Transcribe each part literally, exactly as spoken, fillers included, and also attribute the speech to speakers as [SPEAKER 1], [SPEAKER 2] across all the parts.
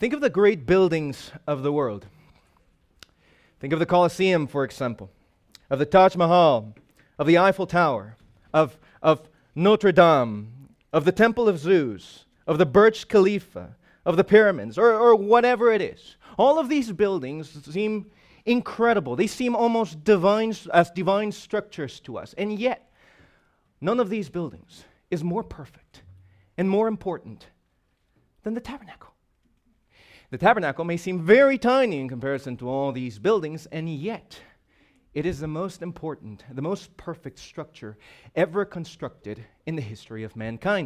[SPEAKER 1] Think of the great buildings of the world. Think of the Colosseum, for example, of the Taj Mahal, of the Eiffel Tower, of, of Notre Dame, of the Temple of Zeus, of the Burj Khalifa, of the pyramids, or, or whatever it is. All of these buildings seem incredible. They seem almost divine, as divine structures to us. And yet, none of these buildings is more perfect and more important than the tabernacle. The tabernacle may seem very tiny in comparison to all these buildings, and yet it is the most important, the most perfect structure ever constructed in the history of mankind.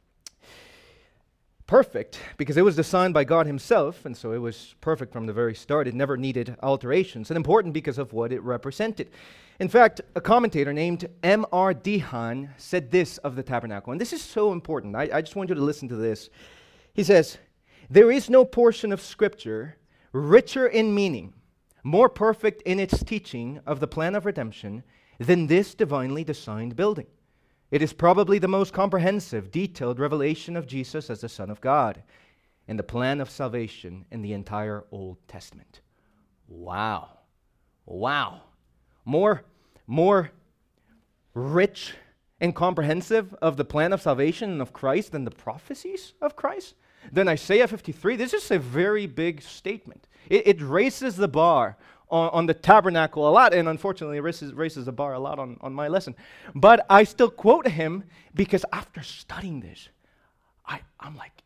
[SPEAKER 1] Perfect because it was designed by God himself, and so it was perfect from the very start. It never needed alterations, and important because of what it represented. In fact, a commentator named M R Dehan said this of the tabernacle, and this is so important. I, I just want you to listen to this. He says, "There is no portion of Scripture richer in meaning, more perfect in its teaching of the plan of redemption than this divinely designed building. It is probably the most comprehensive, detailed revelation of Jesus as the Son of God and the plan of salvation in the entire Old Testament." Wow. Wow. More, more rich and comprehensive of the plan of salvation and of Christ than the prophecies of Christ? Than Isaiah fifty-three? This is a very big statement. It, it raises the bar on, on the tabernacle a lot, and unfortunately it raises, raises the bar a lot on, on my lesson. But I still quote him because after studying this, I, I'm like,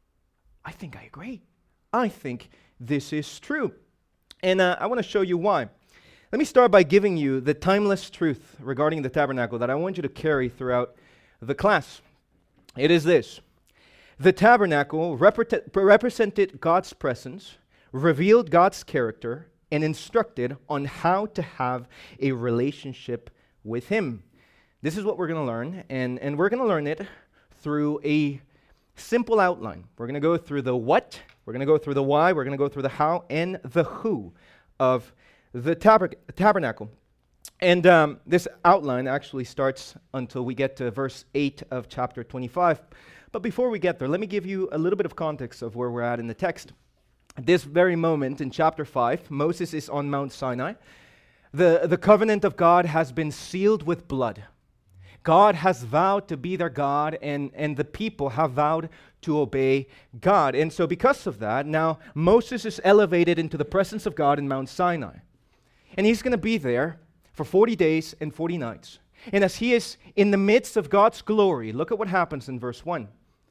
[SPEAKER 1] I think I agree. I think this is true. And uh, I want to show you why. Let me start by giving you the timeless truth regarding the tabernacle that I want you to carry throughout the class. It is this. The tabernacle repre- represented God's presence, revealed God's character, and instructed on how to have a relationship with Him. This is what we're going to learn, and, and we're going to learn it through a simple outline. We're going to go through the what, we're going to go through the why, we're going to go through the how, and the who of the taber- tabernacle. And um, this outline actually starts until we get to verse eight of chapter twenty-five. But before we get there, let me give you a little bit of context of where we're at in the text. At this very moment in chapter five, Moses is on Mount Sinai. The, the covenant of God has been sealed with blood. God has vowed to be their God, and, and the people have vowed to obey God. And so because of that, now Moses is elevated into the presence of God in Mount Sinai. And he's going to be there for forty days and forty nights. And as he is in the midst of God's glory, look at what happens in verse one.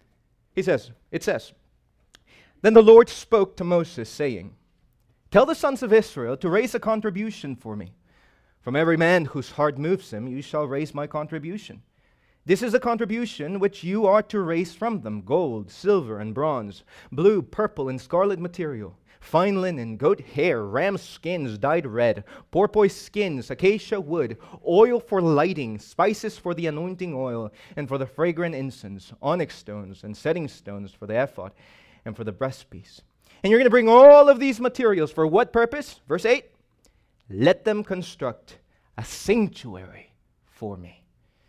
[SPEAKER 1] He says, it says, "Then the Lord spoke to Moses, saying, 'Tell the sons of Israel to raise a contribution for me. From every man whose heart moves him, you shall raise my contribution. This is a contribution which you are to raise from them: gold, silver, and bronze, blue, purple, and scarlet material, fine linen, goat hair, ram skins dyed red, porpoise skins, acacia wood, oil for lighting, spices for the anointing oil, and for the fragrant incense, onyx stones, and setting stones for the ephod, and for the breastpiece.' And you're going to bring all of these materials for what purpose? Verse eight, 'Let them construct a sanctuary for me.'"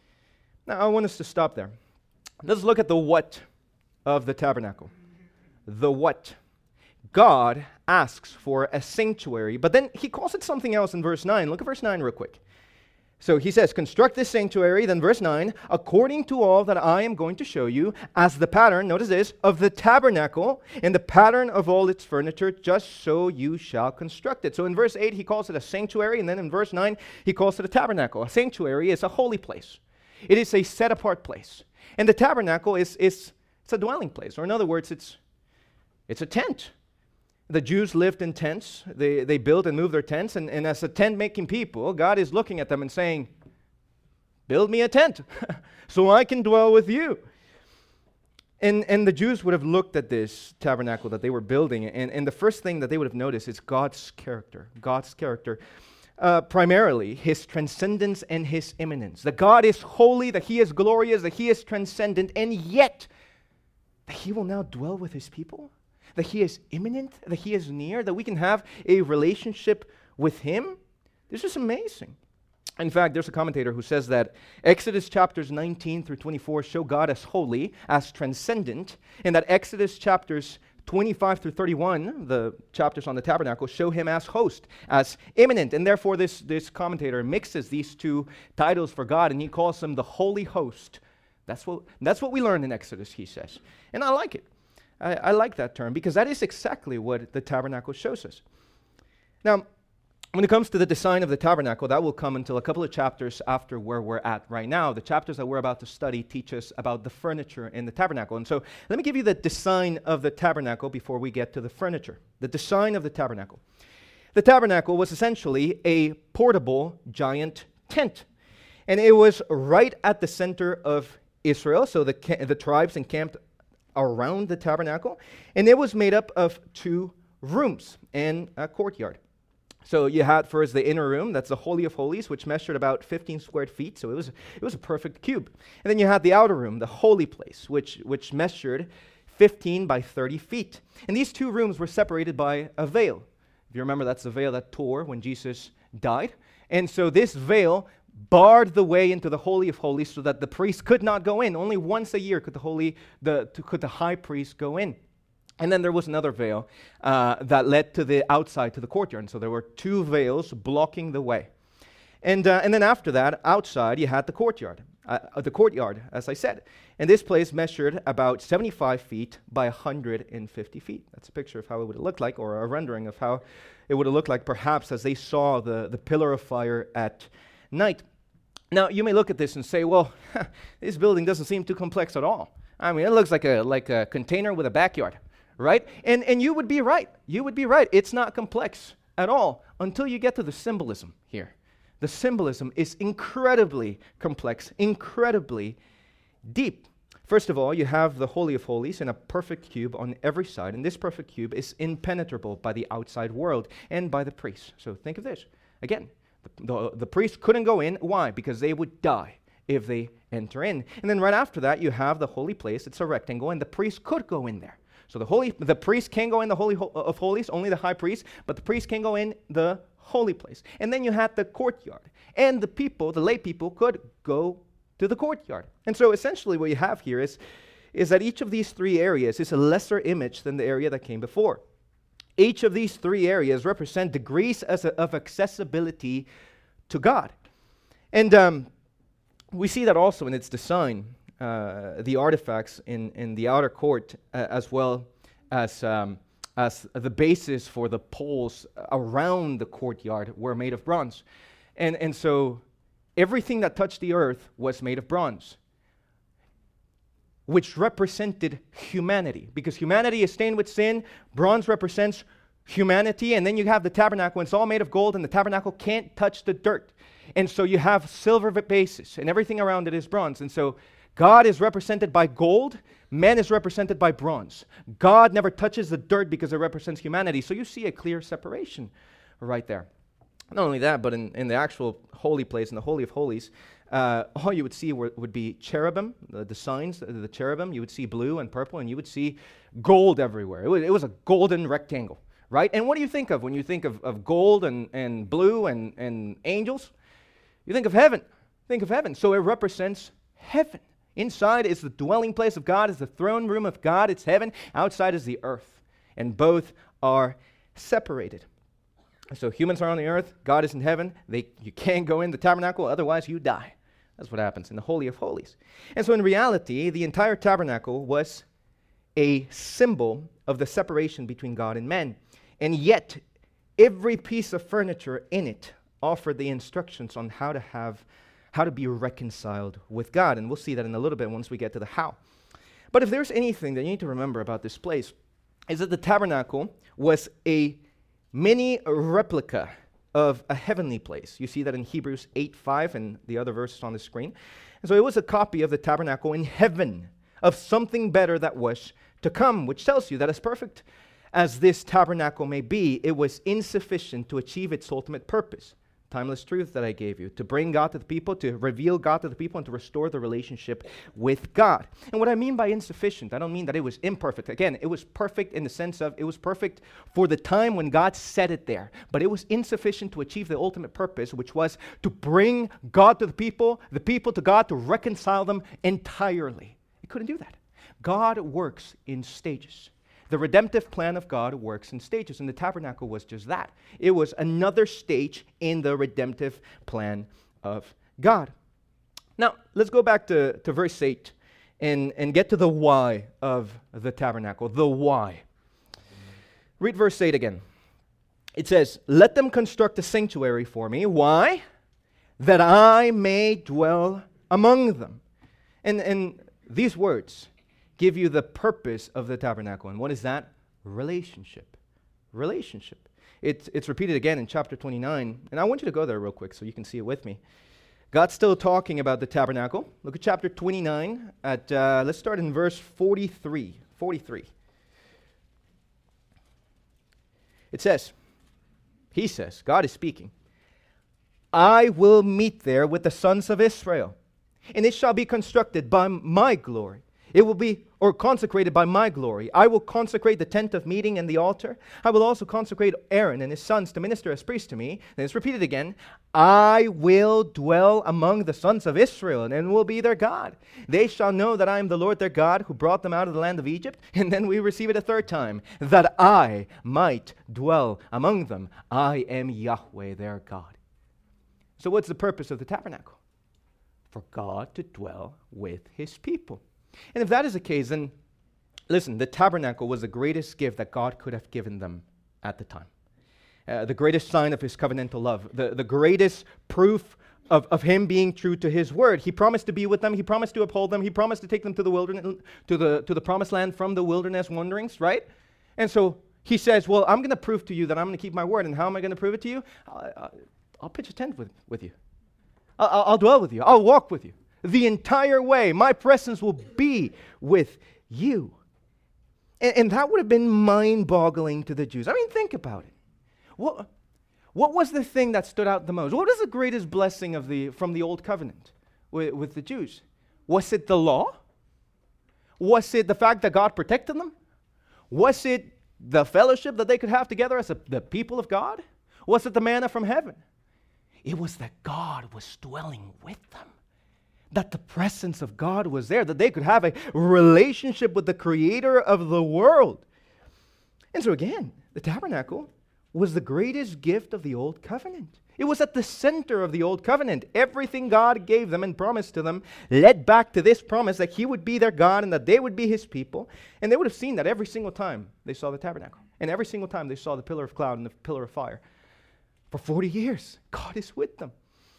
[SPEAKER 1] Now, I want us to stop there. Let's look at the what of the tabernacle. The what. God asks for a sanctuary, but then he calls it something else in verse nine. Look at verse nine real quick. So he says, "Construct this sanctuary," then verse nine, "according to all that I am going to show you, as the pattern," notice this, "of the tabernacle and the pattern of all its furniture, just so you shall construct it." So in verse eight, he calls it a sanctuary, and then in verse nine, he calls it a tabernacle. A sanctuary is a holy place. It is a set-apart place. And the tabernacle is, is it's a dwelling place, or in other words, it's it's a tent. The Jews lived in tents. They they built and moved their tents. And, and as a tent-making people, God is looking at them and saying, "Build me a tent so I can dwell with you." And, and the Jews would have looked at this tabernacle that they were building, and, and the first thing that they would have noticed is God's character. God's character. Uh, primarily, His transcendence and His immanence. That God is holy, that He is glorious, that He is transcendent, and yet that He will now dwell with His people. That He is immanent, that He is near, that we can have a relationship with Him. This is amazing. In fact, there's a commentator who says that Exodus chapters nineteen through twenty-four show God as holy, as transcendent, and that Exodus chapters twenty-five through thirty-one, the chapters on the tabernacle, show him as host, as immanent. And therefore, this, this commentator mixes these two titles for God, and he calls him the Holy Host. That's what, that's what we learn in Exodus, he says. And I like it. I, I like that term, because that is exactly what the tabernacle shows us. Now, when it comes to the design of the tabernacle, that will come until a couple of chapters after where we're at right now. The chapters that we're about to study teach us about the furniture in the tabernacle. And so let me give you the design of the tabernacle before we get to the furniture. The design of the tabernacle. The tabernacle was essentially a portable giant tent. And it was right at the center of Israel, so the, ca- the tribes encamped around the tabernacle. And it was made up of two rooms and a courtyard. So you had first the inner room, that's the Holy of Holies, which measured about fifteen square feet, so it was it was a perfect cube. And then you had the outer room, the holy place, which, which measured fifteen by thirty feet. And these two rooms were separated by a veil. If you remember, that's the veil that tore when Jesus died. And so this veil barred the way into the Holy of Holies so that the priest could not go in. Only once a year could the holy the could the high priest go in. And then there was another veil uh, that led to the outside, to the courtyard. And so there were two veils blocking the way. And uh, and then after that, outside, you had the courtyard. Uh, the courtyard, as I said. And this place measured about seventy-five feet by one hundred fifty feet. That's a picture of how it would have looked like, or a rendering of how it would have looked like, perhaps, as they saw the, the pillar of fire at night. Now, you may look at this and say, well, this building doesn't seem too complex at all. I mean, it looks like a like a container with a backyard. Right? And and you would be right. You would be right. It's not complex at all until you get to the symbolism here. The symbolism is incredibly complex, incredibly deep. First of all, you have the Holy of Holies in a perfect cube on every side, and this perfect cube is impenetrable by the outside world and by the priests. So think of this. Again, the, the, the priests couldn't go in. Why? Because they would die if they enter in. And then right after that, you have the holy place. It's a rectangle, and the priest could go in there. So the holy, the priest can go in the Holy ho- of Holies, only the high priest, but the priest can go in the holy place. And then you had the courtyard. And the people, the lay people, could go to the courtyard. And so essentially what you have here is, is that each of these three areas is a lesser image than the area that came before. Each of these three areas represent degrees as a, of accessibility to God. And um, we see that also in its design. Uh, the artifacts in, in the outer court, uh, as well as um, as the basis for the poles around the courtyard, were made of bronze. And, and so everything that touched the earth was made of bronze, which represented humanity. Because humanity is stained with sin, bronze represents humanity, and then you have the tabernacle, and it's all made of gold, and the tabernacle can't touch the dirt. And so you have silver bases, and everything around it is bronze. And so God is represented by gold, man is represented by bronze. God never touches the dirt because it represents humanity. So you see a clear separation right there. Not only that, but in, in the actual holy place, in the Holy of Holies, uh, all you would see were, would be cherubim, the, the signs, the, the cherubim. You would see blue and purple, and you would see gold everywhere. It was, it was a golden rectangle, right? And what do you think of when you think of, of gold and, and blue and, and angels? You think of heaven. Think of heaven. So it represents heaven. Inside is the dwelling place of God, is the throne room of God, it's heaven. Outside is the earth, and both are separated. So humans are on the earth, God is in heaven. They, you can't go in the tabernacle, otherwise you die. That's what happens in the Holy of Holies. And so in reality, the entire tabernacle was a symbol of the separation between God and man. And yet, every piece of furniture in it offered the instructions on how to have how to be reconciled with God. And we'll see that in a little bit once we get to the how. But if there's anything that you need to remember about this place, is that the tabernacle was a mini replica of a heavenly place. You see that in Hebrews eight five and the other verses on the screen. And so it was a copy of the tabernacle in heaven, of something better that was to come, which tells you that as perfect as this tabernacle may be, it was insufficient to achieve its ultimate purpose. Timeless truth that I gave you, to bring God to the people, to reveal God to the people, and to restore the relationship with God. And what I mean by insufficient, I don't mean that it was imperfect. Again, it was perfect in the sense of it was perfect for the time when God set it there. But it was insufficient to achieve the ultimate purpose, which was to bring God to the people, the people to God, to reconcile them entirely. It couldn't do that. God works in stages. The redemptive plan of God works in stages, and the tabernacle was just that. It was another stage in the redemptive plan of God. Now, let's go back to, to verse eight and, and get to the why of the tabernacle. The why. Read verse eight again. It says, "Let them construct a sanctuary for me." Why? "That I may dwell among them." And, and these words give you the purpose of the tabernacle. And what is that? Relationship. Relationship. It's, it's repeated again in chapter twenty-nine. And I want you to go there real quick so you can see it with me. God's still talking about the tabernacle. Look at chapter twenty-nine. At uh, let's start in verse forty-three. forty-three. It says, he says, God is speaking, "I will meet there with the sons of Israel, and it shall be constructed by my glory. It will be, or consecrated by my glory. I will consecrate the tent of meeting and the altar. I will also consecrate Aaron and his sons to minister as priests to me." Then it's repeated again. "I will dwell among the sons of Israel and will be their God. They shall know that I am the Lord their God who brought them out of the land of Egypt." And then we receive it a third time. "That I might dwell among them. I am Yahweh their God." So what's the purpose of the tabernacle? For God to dwell with his people. And if that is the case, then listen, the tabernacle was the greatest gift that God could have given them at the time. Uh, the greatest sign of his covenantal love, the, the greatest proof of, of him being true to his word. He promised to be with them. He promised to uphold them. He promised to take them to the wilderness, to the, to the promised land from the wilderness wanderings, right? And so he says, well, I'm going to prove to you that I'm going to keep my word. And how am I going to prove it to you? I'll, I'll, I'll pitch a tent with, with you. I'll, I'll dwell with you. I'll walk with you. The entire way, my presence will be with you. And, and that would have been mind-boggling to the Jews. I mean, think about it. What, what was the thing that stood out the most? What is the greatest blessing of the from the Old Covenant with, with the Jews? Was it the law? Was it the fact that God protected them? Was it the fellowship that they could have together as a, the people of God? Was it the manna from heaven? It was that God was dwelling with them. That the presence of God was there, that they could have a relationship with the creator of the world. And so again, the tabernacle was the greatest gift of the Old Covenant. It was at the center of the Old Covenant. Everything God gave them and promised to them led back to this promise that he would be their God and that they would be his people. And they would have seen that every single time they saw the tabernacle. And every single time they saw the pillar of cloud and the pillar of fire. For forty years, God is with them.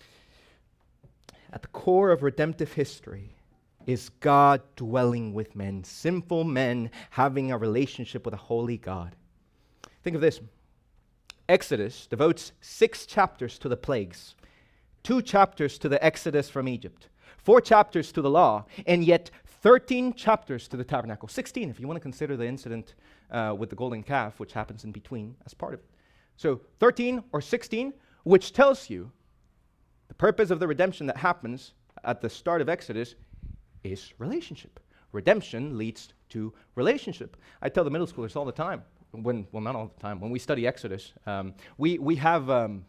[SPEAKER 1] At the core of redemptive history is God dwelling with men, sinful men having a relationship with a holy God. Think of this. Exodus devotes six chapters to the plagues, two chapters to the exodus from Egypt, four chapters to the law, and yet thirteen chapters to the tabernacle. sixteen if you want to consider the incident uh, with the golden calf, which happens in between as part of it. So thirteen or sixteen, which tells you the purpose of the redemption that happens at the start of Exodus is relationship. Redemption leads to relationship. I tell the middle schoolers all the time, when well, not all the time, when we study Exodus, um, we, we, have, um,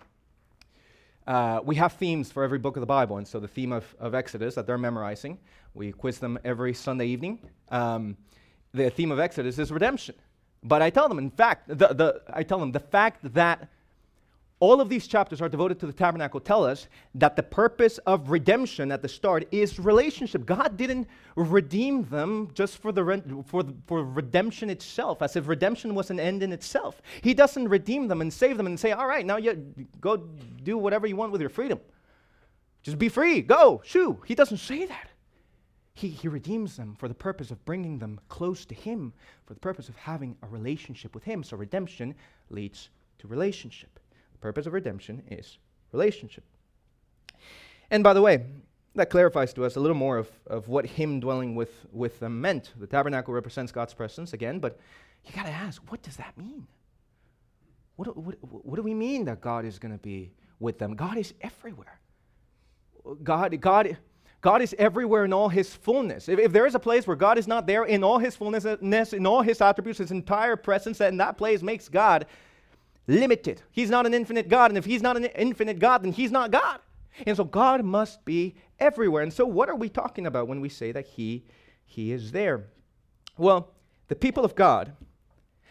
[SPEAKER 1] uh, we have themes for every book of the Bible. And so the theme of, of Exodus that they're memorizing, we quiz them every Sunday evening. Um, the theme of Exodus is redemption. But I tell them, in fact, the, the, I tell them the fact that all of these chapters are devoted to the tabernacle tell us that the purpose of redemption at the start is relationship. God didn't redeem them just for the re- for the, for redemption itself, as if redemption was an end in itself. He doesn't redeem them and save them and say, all right, now you go do whatever you want with your freedom. Just be free, go, shoo. He doesn't say that. He, he redeems them for the purpose of bringing them close to him, for the purpose of having a relationship with him. So redemption leads to relationship. Purpose of redemption is relationship. And by the way, that clarifies to us a little more of, of what him dwelling with, with them meant. The tabernacle represents God's presence again, but you got to ask, what does that mean? What, what, what do we mean that God is going to be with them? God is everywhere. God, God, God is everywhere in all his fullness. If, if there is a place where God is not there in all his fullness, in all his attributes, his entire presence, then that place makes God limited. He's not an infinite God, and if he's not an infinite God, then he's not God. And so God must be everywhere. And so what are we talking about when we say that he, he is there? Well, the people of God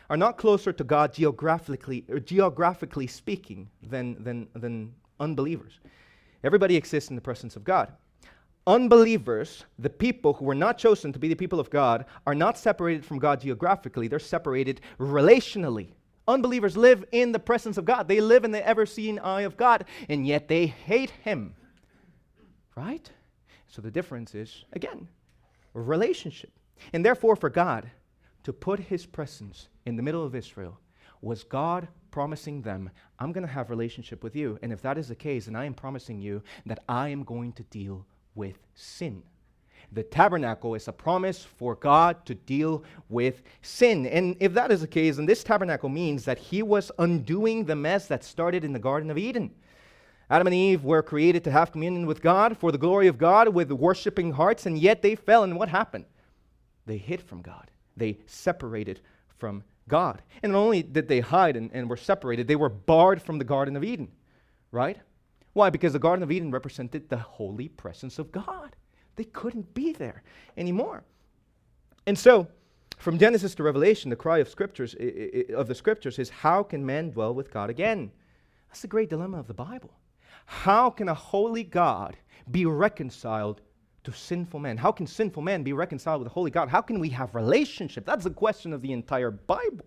[SPEAKER 1] are not closer to God geographically, or geographically speaking than, than, than unbelievers. Everybody exists in the presence of God. Unbelievers, the people who were not chosen to be the people of God, are not separated from God geographically. They're separated relationally. Unbelievers live in the presence of God. They live in the ever-seeing eye of God, and yet they hate Him. Right? So the difference is, again, relationship. And therefore, for God to put His presence in the middle of Israel was God promising them, I'm going to have relationship with you. And if that is the case, then I am promising you that I am going to deal with sin. The tabernacle is a promise for God to deal with sin. And if that is the case, then this tabernacle means that He was undoing the mess that started in the Garden of Eden. Adam and Eve were created to have communion with God for the glory of God with worshiping hearts, and yet they fell, and what happened? They hid from God. They separated from God. And not only did they hide and, and were separated, they were barred from the Garden of Eden, right? Why? Because the Garden of Eden represented the holy presence of God. They couldn't be there anymore. And so, from Genesis to Revelation, the cry of scriptures I- I- of the Scriptures is, how can man dwell with God again? That's the great dilemma of the Bible. How can a holy God be reconciled to sinful man? How can sinful man be reconciled with a holy God? How can we have relationship? That's the question of the entire Bible.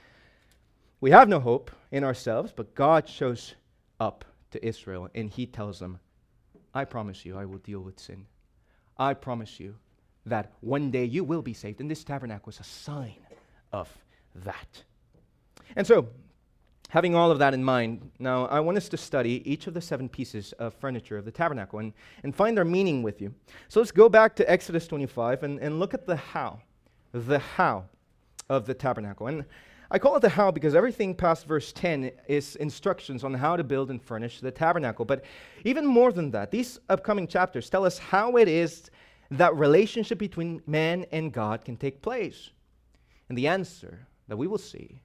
[SPEAKER 1] We have no hope in ourselves, but God shows up to Israel, and He tells them, I promise you I will deal with sin. I promise you that one day you will be saved. And this tabernacle is a sign of that. And so, having all of that in mind, now I want us to study each of the seven pieces of furniture of the tabernacle and, and find their meaning with you. So let's go back to Exodus twenty-five and, and look at the how, the how of the tabernacle. And I call it the how because everything past verse ten is instructions on how to build and furnish the tabernacle. But even more than that, these upcoming chapters tell us how it is that relationship between man and God can take place. And the answer that we will see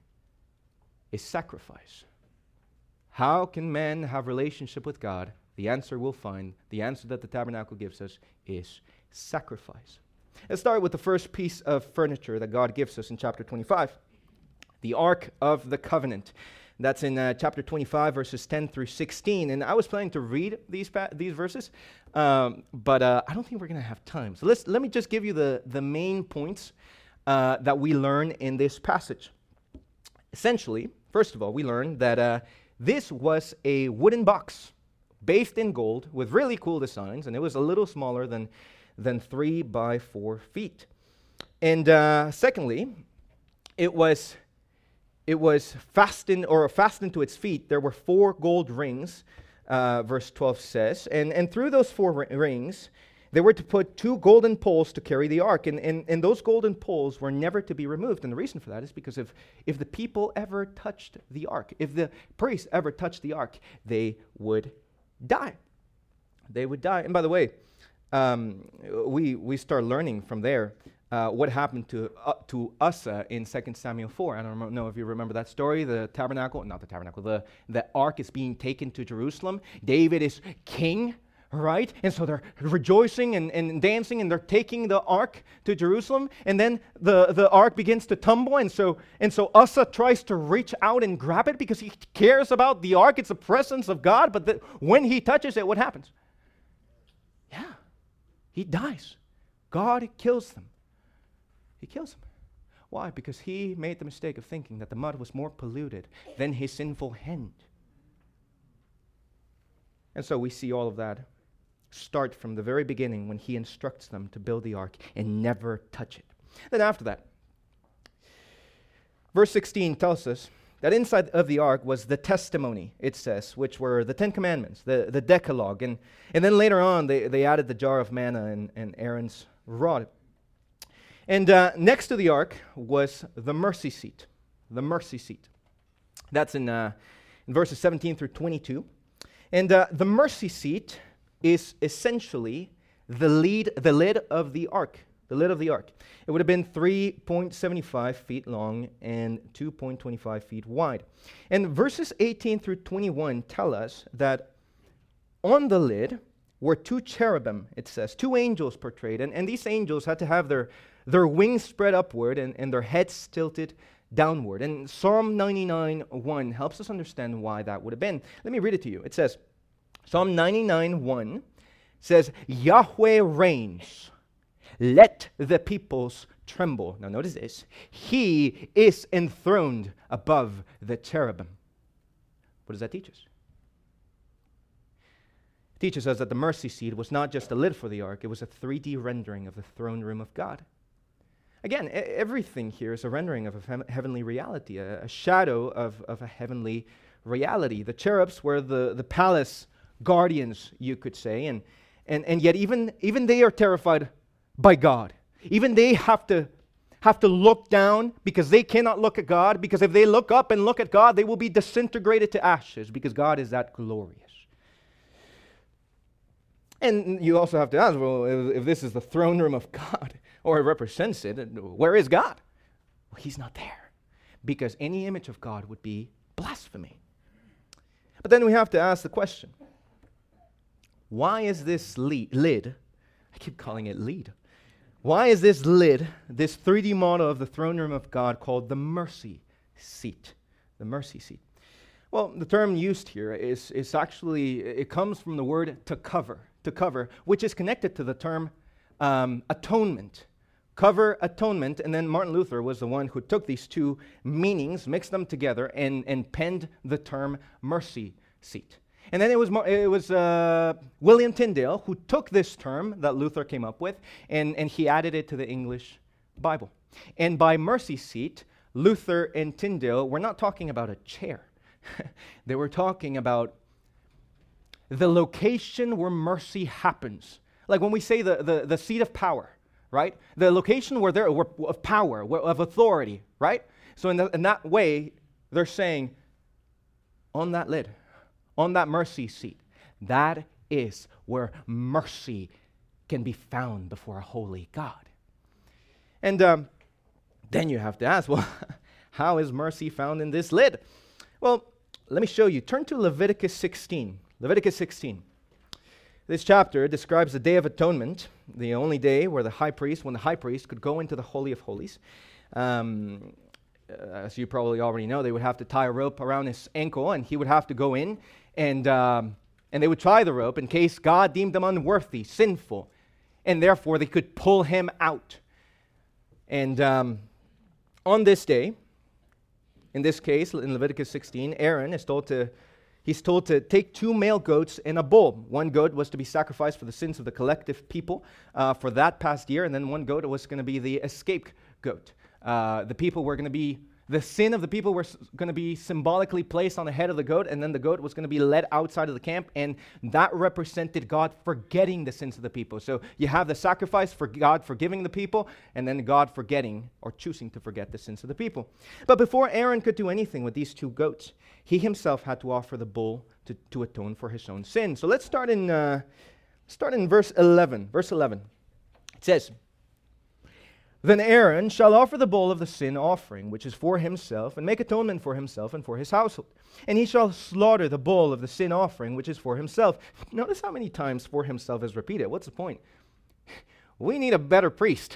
[SPEAKER 1] is sacrifice. How can man have relationship with God? The answer we'll find, the answer that the tabernacle gives us, is sacrifice. Let's start with the first piece of furniture that God gives us in chapter twenty-five. The Ark of the Covenant. That's in uh, chapter twenty-five, verses ten through sixteen. And I was planning to read these pa- these verses, um, but uh, I don't think we're going to have time. So let's let me just give you the, the main points uh, that we learn in this passage. Essentially, first of all, we learn that uh, this was a wooden box based in gold with really cool designs, and it was a little smaller than, than three by four feet. And uh, secondly, it was... It was fastened, or fastened to its feet. There were four gold rings, uh, verse twelve says. And, and through those four ri- rings, they were to put two golden poles to carry the ark. And, and, and those golden poles were never to be removed. And the reason for that is because if, if the people ever touched the ark, if the priests ever touched the ark, they would die. They would die. And by the way, um, we, we start learning from there Uh, what happened to uh, to Uzzah in Second Samuel four. I don't rem- know if you remember that story. The tabernacle, not the tabernacle, the, the ark is being taken to Jerusalem. David is king, right? And so they're rejoicing and, and dancing, and they're taking the ark to Jerusalem. And then the, the ark begins to tumble, and so and so Uzzah tries to reach out and grab it because he cares about the ark. It's the presence of God, but the, when he touches it, what happens? Yeah, he dies. God kills them. He kills him. Why? Because he made the mistake of thinking that the mud was more polluted than his sinful hand. And so we see all of that start from the very beginning when he instructs them to build the ark and never touch it. Then after that, verse sixteen tells us that inside of the ark was the testimony, it says, which were the Ten Commandments, the, the Decalogue. And, and then later on, they, they added the jar of manna and, and Aaron's rod. And uh, next to the ark was the mercy seat, the mercy seat. That's in, uh, in verses seventeen through twenty-two. And uh, the mercy seat is essentially the lead, the lid of the ark, the lid of the ark. It would have been three point seven five feet long and two point two five feet wide. And verses eighteen through twenty-one tell us that on the lid were two cherubim, it says, two angels portrayed. And, and these angels had to have their, their wings spread upward and, and their heads tilted downward. And Psalm ninety-nine one helps us understand why that would have been. Let me read it to you. It says, Psalm ninety-nine one says, Yahweh reigns. Let the peoples tremble. Now notice this. He is enthroned above the cherubim. What does that teach us? It teaches us that the mercy seat was not just a lid for the ark, it was a three D rendering of the throne room of God. Again, e- everything here is a rendering of a fem- heavenly reality, a, a shadow of, of a heavenly reality. The cherubs were the, the palace guardians, you could say, and, and, and yet even, even they are terrified by God. Even they have to have to look down because they cannot look at God, because if they look up and look at God, they will be disintegrated to ashes because God is that glorious. And you also have to ask, well, if, if this is the throne room of God, or it represents it, where is God? Well, He's not there, because any image of God would be blasphemy. But then we have to ask the question, why is this le- lid, I keep calling it lead, why is this lid, this three D model of the throne room of God called the mercy seat? The mercy seat. Well, the term used here is, is actually, it comes from the word to cover, to cover, which is connected to the term um, atonement. Cover, atonement, and then Martin Luther was the one who took these two meanings, mixed them together, and, and penned the term mercy seat. And then it was it was uh, William Tyndale who took this term that Luther came up with, and, and he added it to the English Bible. And by mercy seat, Luther and Tyndale were not talking about a chair. They were talking about the location where mercy happens. Like when we say the, the, the seat of power, right? The location where there where, of power, where, of authority, right? So in, the, in that way, they're saying, on that lid, on that mercy seat, that is where mercy can be found before a holy God. And um, then you have to ask, well, how is mercy found in this lid? Well, let me show you. Turn to Leviticus sixteen. Leviticus sixteen. This chapter describes the Day of Atonement, the only day where the high priest, when the high priest could go into the Holy of Holies. Um, as you probably already know, they would have to tie a rope around his ankle, and he would have to go in, and um, and they would tie the rope in case God deemed them unworthy, sinful, and therefore they could pull him out. And um, on this day, in this case, in Leviticus sixteen, Aaron is told to He's told to take two male goats and a bull. One goat was to be sacrificed for the sins of the collective people uh, for that past year, and then one goat was going to be the escape goat. Uh, the people were going to be, the sin of the people were s- going to be symbolically placed on the head of the goat, and then the goat was going to be led outside of the camp, and that represented God forgetting the sins of the people. So you have the sacrifice for God forgiving the people, and then God forgetting or choosing to forget the sins of the people. But before Aaron could do anything with these two goats, he himself had to offer the bull to, to atone for his own sin. So let's start in uh, start in verse eleven. Verse eleven. It says, "Then Aaron shall offer the bull of the sin offering, which is for himself, and make atonement for himself and for his household. And he shall slaughter the bull of the sin offering, which is for himself." Notice how many times "for himself" is repeated. What's the point? We need a better priest.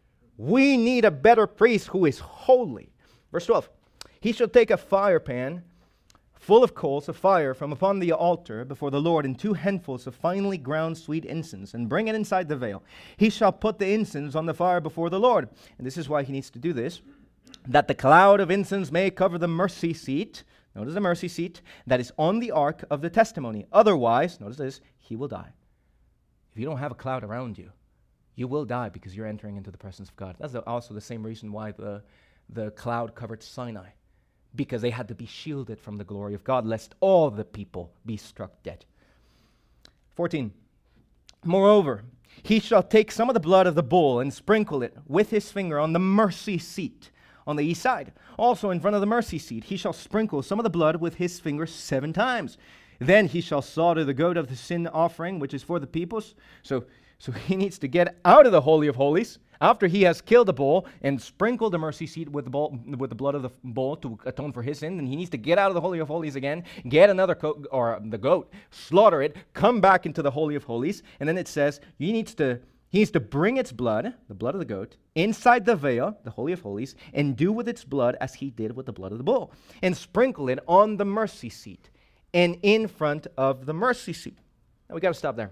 [SPEAKER 1] We need a better priest who is holy. Verse twelve. "He shall take a fire pan full of coals of fire from upon the altar before the Lord, and two handfuls of finely ground sweet incense, and bring it inside the veil. He shall put the incense on the fire before the Lord." And this is why he needs to do this, "that the cloud of incense may cover the mercy seat," notice the mercy seat, "that is on the ark of the testimony. Otherwise," notice this, "he will die." If you don't have a cloud around you, you will die because you're entering into the presence of God. That's also the same reason why the, the cloud covered Sinai, because they had to be shielded from the glory of God, lest all the people be struck dead. fourteen. "Moreover, he shall take some of the blood of the bull and sprinkle it with his finger on the mercy seat on the east side. Also in front of the mercy seat, he shall sprinkle some of the blood with his finger seven times. Then he shall slaughter the goat of the sin offering, which is for the peoples." So, so he needs to get out of the Holy of Holies after he has killed the bull and sprinkled the mercy seat with the, bull, with the blood of the bull to atone for his sin. And he needs to get out of the Holy of Holies again, get another co- or the goat, slaughter it, come back into the Holy of Holies. And then it says he needs to He needs to bring its blood, the blood of the goat, inside the veil, the Holy of Holies, and do with its blood as he did with the blood of the bull, and sprinkle it on the mercy seat and in front of the mercy seat. Now we got to stop there.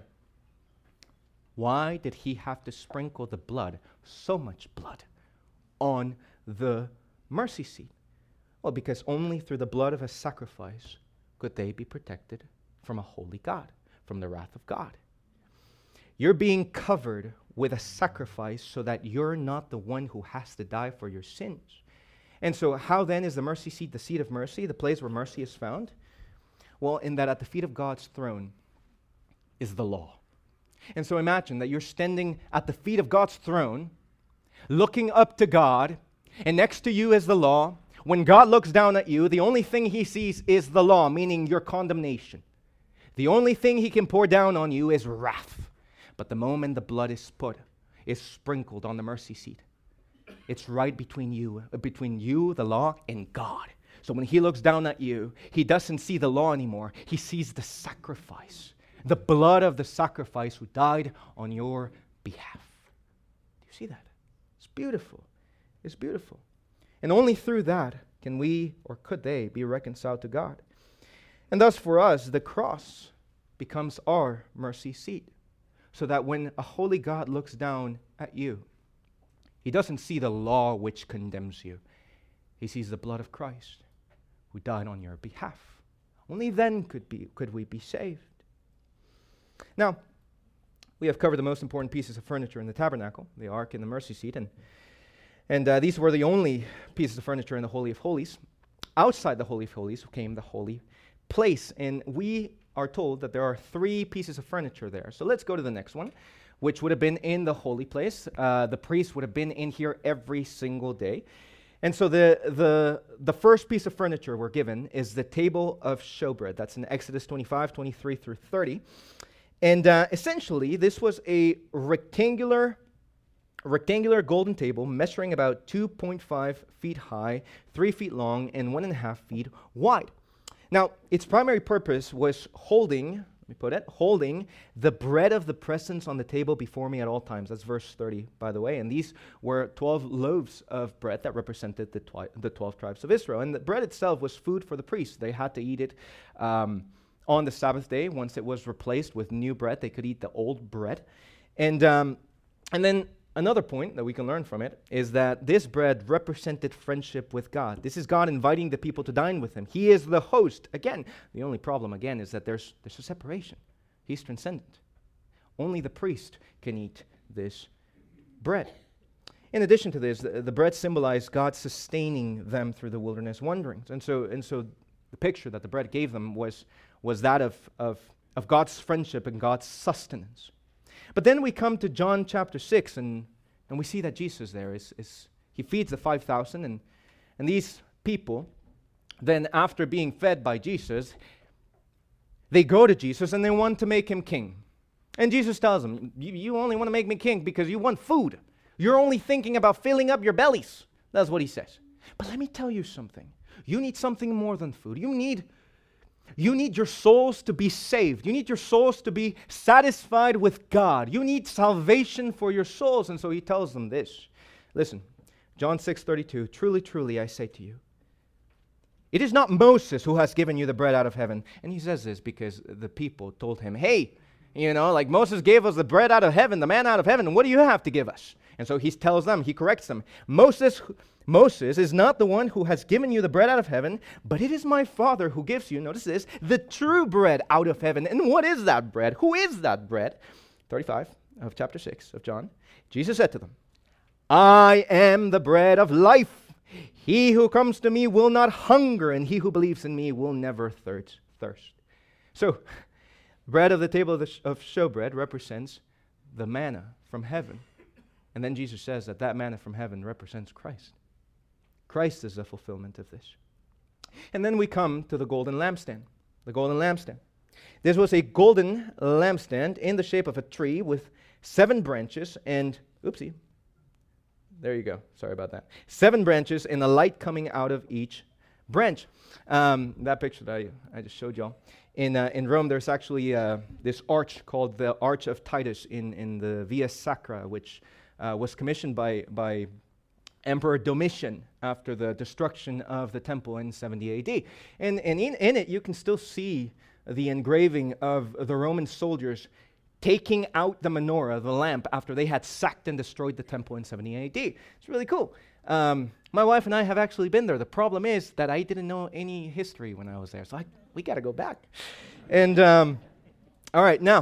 [SPEAKER 1] Why did he have to sprinkle the blood, so much blood, on the mercy seat? Well, because only through the blood of a sacrifice could they be protected from a holy God, from the wrath of God. You're being covered with a sacrifice so that you're not the one who has to die for your sins. And so how then is the mercy seat the seat of mercy, the place where mercy is found? Well, in that at the feet of God's throne is the law. And so imagine that you're standing at the feet of God's throne, looking up to God, and next to you is the law. When God looks down at you, the only thing he sees is the law, meaning your condemnation. The only thing he can pour down on you is wrath. But the moment the blood is put, is sprinkled on the mercy seat, it's right between you, between you, the law, and God. So when he looks down at you, he doesn't see the law anymore. He sees the sacrifice, the blood of the sacrifice who died on your behalf. Do you see that? It's beautiful. It's beautiful. And only through that can we, or could they, be reconciled to God. And thus for us, the cross becomes our mercy seat. So that when a holy God looks down at you, he doesn't see the law which condemns you. He sees the blood of Christ who died on your behalf. Only then could be could we be saved. Now, we have covered the most important pieces of furniture in the tabernacle, the ark and the mercy seat, and and uh, these were the only pieces of furniture in the Holy of Holies. Outside the Holy of Holies came the holy place, and we are told that there are three pieces of furniture there. So let's go to the next one, which would have been in the holy place. Uh, the priest would have been in here every single day. And so the, the, the first piece of furniture we're given is the table of showbread. That's in Exodus twenty-five, twenty-three through thirty. And uh, essentially, this was a rectangular, rectangular golden table measuring about two point five feet high, three feet long, and one and a half feet wide. Now, its primary purpose was holding, let me put it, holding the bread of the presence on the table before me at all times. That's verse thirty, by the way. And these were twelve loaves of bread that represented the, twi- the twelve tribes of Israel. And the bread itself was food for the priests. They had to eat it um, on the Sabbath day. Once it was replaced with new bread, they could eat the old bread. And, um, and then another point that we can learn from it is that this bread represented friendship with God. This is God inviting the people to dine with him. He is the host. Again, the only problem, again, is that there's, there's a separation. He's transcendent. Only the priest can eat this bread. In addition to this, the, the bread symbolized God sustaining them through the wilderness wanderings. And so, and so the picture that the bread gave them was, was that of, of, of God's friendship and God's sustenance. But then we come to John chapter six, and, and we see that Jesus there is, is he feeds the five thousand, and, and these people, then after being fed by Jesus, they go to Jesus and they want to make him king. And Jesus tells them, you, you only want to make me king because you want food. You're only thinking about filling up your bellies. That's what he says. But let me tell you something. You need something more than food. You need You need your souls to be saved. You need your souls to be satisfied with God. You need salvation for your souls. And so he tells them this. Listen, John six thirty-two, truly, truly, I say to you, it is not Moses who has given you the bread out of heaven. And he says this because the people told him, hey, you know, like Moses gave us the bread out of heaven, the man out of heaven. What do you have to give us? And so he tells them, he corrects them. Moses Moses is not the one who has given you the bread out of heaven, but it is my Father who gives you, notice this, the true bread out of heaven. And what is that bread? Who is that bread? thirty-five of chapter six of John. Jesus said to them, I am the bread of life. He who comes to me will not hunger, and he who believes in me will never thirst. thirst. So, bread of the table of, the sh- of showbread represents the manna from heaven. And then Jesus says that that manna from heaven represents Christ. Christ is the fulfillment of this. And then we come to the golden lampstand. The golden lampstand. This was a golden lampstand in the shape of a tree with seven branches and, oopsie, there you go. Sorry about that. Seven branches and a light coming out of each branch. Um, that picture that I, I just showed y'all. In, uh, in Rome, there's actually uh, this arch called the Arch of Titus in, in the Via Sacra, which uh, was commissioned by, by Emperor Domitian after the destruction of the temple in seventy A D. And, and in, in it, you can still see the engraving of the Roman soldiers taking out the menorah, the lamp, after they had sacked and destroyed the temple in seventy A D. It's really cool. Um, my wife and I have actually been there. The problem is that I didn't know any history when I was there, so I, we got to go back. And, um, all right, now,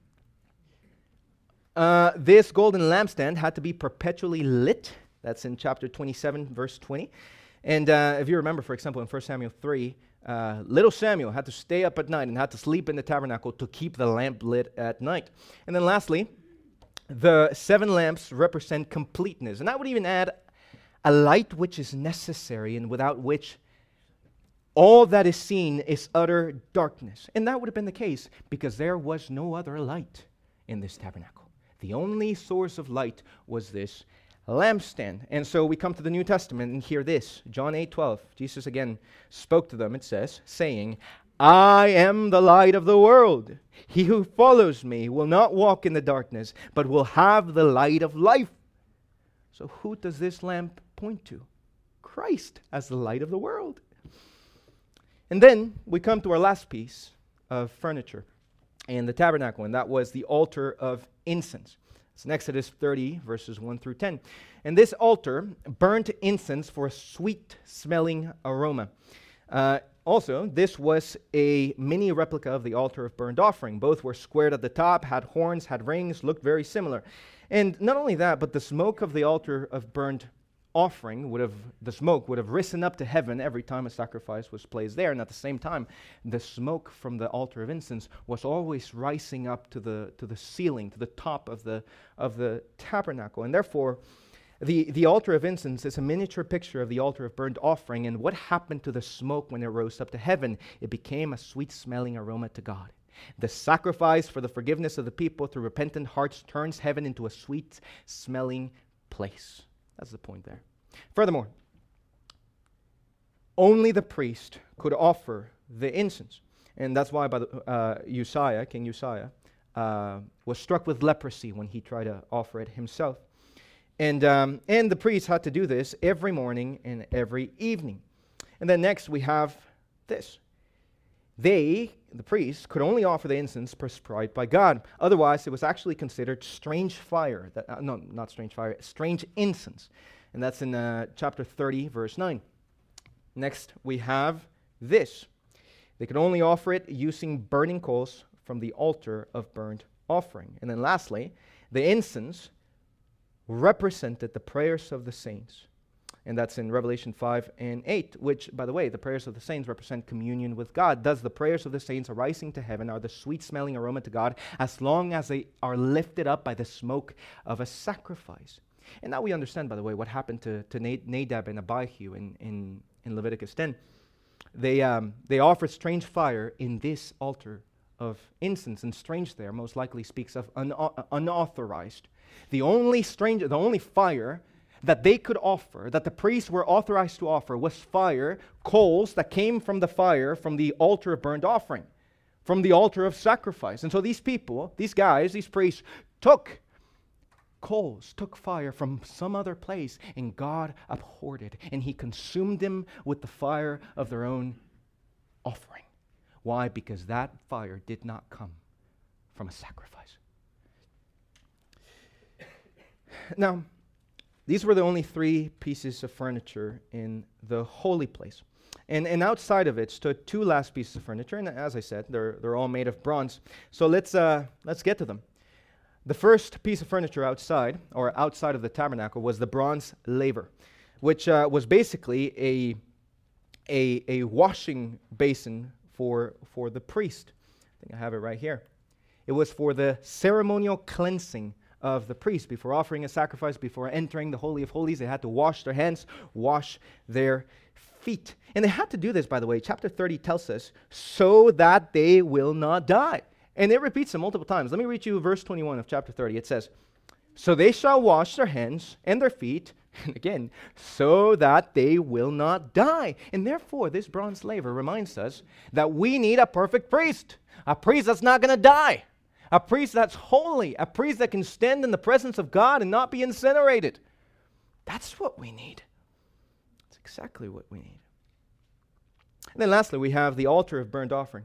[SPEAKER 1] uh, this golden lampstand had to be perpetually lit. That's in chapter twenty-seven, verse twenty. And uh, if you remember, for example, in First Samuel three, uh, little Samuel had to stay up at night and had to sleep in the tabernacle to keep the lamp lit at night. And then lastly, the seven lamps represent completeness. And I would even add a light which is necessary and without which all that is seen is utter darkness. And that would have been the case because there was no other light in this tabernacle. The only source of light was this lampstand. And so we come to the New Testament and hear this. John eight twelve. Jesus again spoke to them, it says, saying, I am the light of the world. He who follows me will not walk in the darkness, but will have the light of life. So who does this lamp point to? Christ as the light of the world. And then we come to our last piece of furniture in the tabernacle, and that was the altar of incense. It's in Exodus thirty, verses one through ten. And this altar burnt incense for a sweet-smelling aroma. Uh, also, this was a mini replica of the altar of burnt offering. Both were squared at the top, had horns, had rings, looked very similar. And not only that, but the smoke of the altar of burnt offering would have, the smoke would have risen up to heaven every time a sacrifice was placed there. And at the same time, the smoke from the altar of incense was always rising up to the to the ceiling, to the top of the of the tabernacle. And therefore, the, the altar of incense is a miniature picture of the altar of burnt offering. And what happened to the smoke when it rose up to heaven? It became a sweet-smelling aroma to God. The sacrifice for the forgiveness of the people through repentant hearts turns heaven into a sweet-smelling place. That's the point there. Furthermore, only the priest could offer the incense. And that's why by the, uh, Uzziah, King Uzziah, uh, was struck with leprosy when he tried to offer it himself. And, um, and the priest had to do this every morning and every evening. And then next we have this. They, the priests, could only offer the incense prescribed by God. Otherwise, it was actually considered strange fire. That, uh, no, not strange fire, strange incense. And that's in uh, chapter thirty, verse nine. Next, we have this. They could only offer it using burning coals from the altar of burnt offering. And then lastly, the incense represented the prayers of the saints. And that's in Revelation five and eight, which, by the way, the prayers of the saints represent communion with God. Thus, the prayers of the saints arising to heaven are the sweet-smelling aroma to God as long as they are lifted up by the smoke of a sacrifice. And now we understand, by the way, what happened to, to Nadab and Abihu in, in, in Leviticus ten. They, um, they offered strange fire in this altar of incense. And strange there most likely speaks of un- unauthorized. The only strange, the only fire that they could offer, that the priests were authorized to offer, was fire, coals that came from the fire from the altar of burnt offering, from the altar of sacrifice. And so these people, these guys, these priests, took coals, took fire from some other place, and God abhorred it, and He consumed them with the fire of their own offering. Why? Because that fire did not come from a sacrifice. Now, these were the only three pieces of furniture in the holy place. And, and outside of it stood two last pieces of furniture, and as I said, they're, they're all made of bronze. So let's, uh, let's get to them. The first piece of furniture outside, or outside of the tabernacle, was the bronze laver, which uh, was basically a, a, a washing basin for, for the priest. I think I have it right here. It was for the ceremonial cleansing of the priest. Before offering a sacrifice, before entering the Holy of Holies, they had to wash their hands, wash their feet. And they had to do this, by the way. Chapter thirty tells us, so that they will not die. And it repeats it multiple times. Let me read you verse twenty-one of chapter thirty. It says, so they shall wash their hands and their feet And again, so that they will not die. And therefore, this bronze laver reminds us that we need a perfect priest, a priest that's not going to die, a priest that's holy, a priest that can stand in the presence of God and not be incinerated. That's what we need. That's exactly what we need. And then lastly, we have the altar of burnt offering.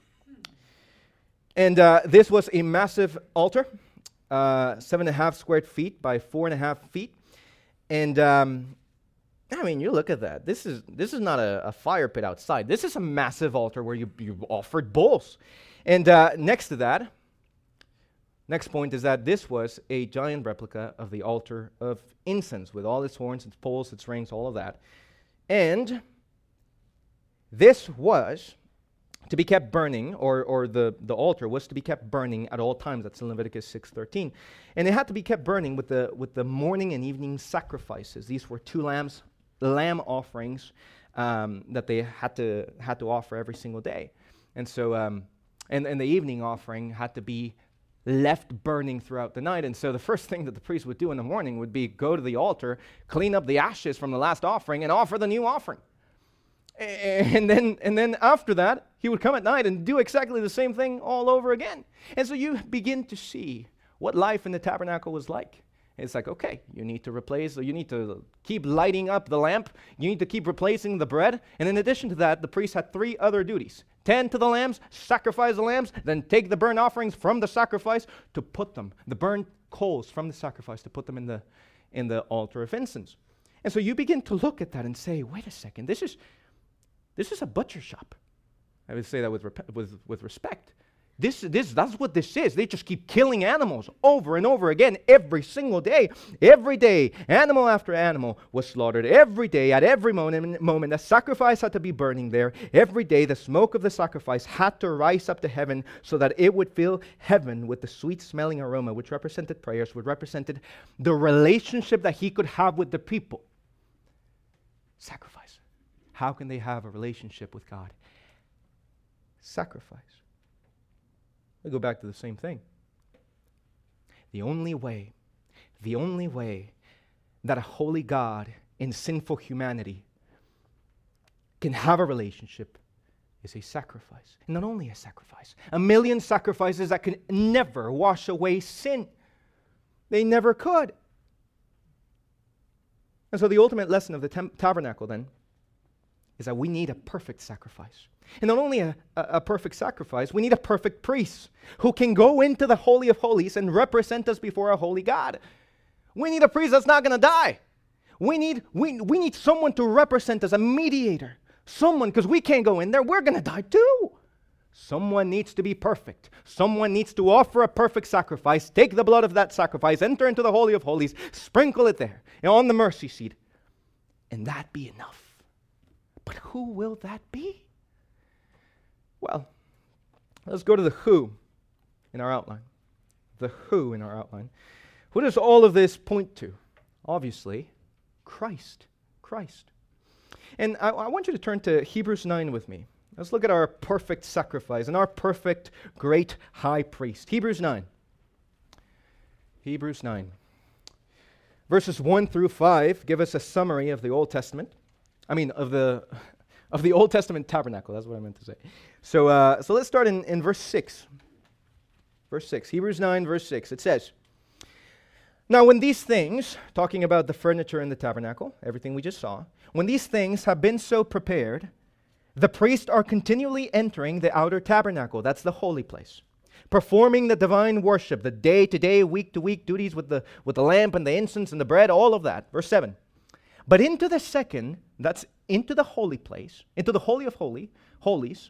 [SPEAKER 1] And uh, this was a massive altar, uh, seven and a half square feet by four and a half feet. And um, I mean, you look at that. This is this is not a, a fire pit outside. This is a massive altar where you, you offered bulls. And uh, next to that, next point is that this was a giant replica of the altar of incense with all its horns, its poles, its rings, all of that. And this was to be kept burning, or, or the, the altar was to be kept burning at all times. That's in Leviticus six thirteen. And it had to be kept burning with the with the morning and evening sacrifices. These were two lambs, lamb offerings um, that they had to had to offer every single day. And so, um, and, and the evening offering had to be left burning throughout the night. And so the first thing that the priest would do in the morning would be go to the altar, clean up the ashes from the last offering, and offer the new offering. And then and then after that, he would come at night and do exactly the same thing all over again. And so you begin to see what life in the tabernacle was like. It's like, okay, you need to replace, you need to keep lighting up the lamp, you need to keep replacing the bread. And in addition to that, the priest had three other duties. Tend to the lambs, sacrifice the lambs, then take the burnt offerings from the sacrifice to put them, the burnt coals from the sacrifice, to put them in the in the altar of incense. And so you begin to look at that and say, wait a second, this is This is a butcher shop. I would say that with rep- with, with respect. This, this, that's what this is. They just keep killing animals over and over again every single day. Every day, animal after animal was slaughtered. Every day, at every moment, moment, a sacrifice had to be burning there. Every day, the smoke of the sacrifice had to rise up to heaven so that it would fill heaven with the sweet-smelling aroma, which represented prayers, which represented the relationship that he could have with the people. Sacrifice. How can they have a relationship with God? Sacrifice. I go back to the same thing. The only way, the only way that a holy God in sinful humanity can have a relationship is a sacrifice. And not only a sacrifice, a million sacrifices that can never wash away sin. They never could. And so the ultimate lesson of the tem- tabernacle then is that we need a perfect sacrifice. And not only a, a, a perfect sacrifice, we need a perfect priest who can go into the Holy of Holies and represent us before a holy God. We need a priest that's not going to die. We need, we, we need someone to represent us, a mediator. Someone, because we can't go in there, we're going to die too. Someone needs to be perfect. Someone needs to offer a perfect sacrifice, take the blood of that sacrifice, enter into the Holy of Holies, sprinkle it there, on the mercy seat, and that be enough. But who will that be? Well, let's go to the who in our outline. The who in our outline. What does all of this point to? Obviously, Christ. Christ. And I, I want you to turn to Hebrews nine with me. Let's look at our perfect sacrifice and our perfect great high priest. Hebrews nine. Hebrews nine. Verses one through five give us a summary of the Old Testament. I mean, of the of the Old Testament tabernacle. That's what I meant to say. So, uh, so let's start in, in verse six. Verse six. Hebrews nine, verse six. It says, "Now when these things," talking about the furniture in the tabernacle, everything we just saw, "when these things have been so prepared, the priests are continually entering the outer tabernacle," that's the holy place, "performing the divine worship," the day-to-day, week-to-week duties with the with the lamp and the incense and the bread, all of that. Verse seven. "But into the second," that's into the holy place, into the holy of holy, holies,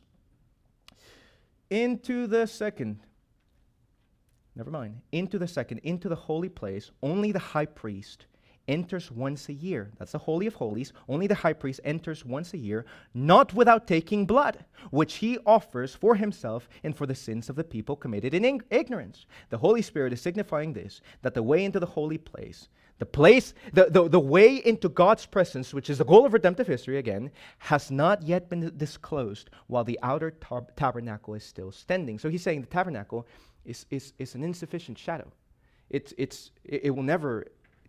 [SPEAKER 1] into the second, never mind, into the second, into the holy place, only the high priest enters once a year. That's the Holy of Holies. Only the high priest enters once a year, not without taking blood, which he offers for himself and for the sins of the people committed in ing- ignorance. The Holy Spirit is signifying this, that the way into the holy place, the place, the, the, the way into God's presence, which is the goal of redemptive history again, has not yet been disclosed while the outer tab- tabernacle is still standing. So he's saying the tabernacle is, is, is an insufficient shadow. It's, it's, it, it will never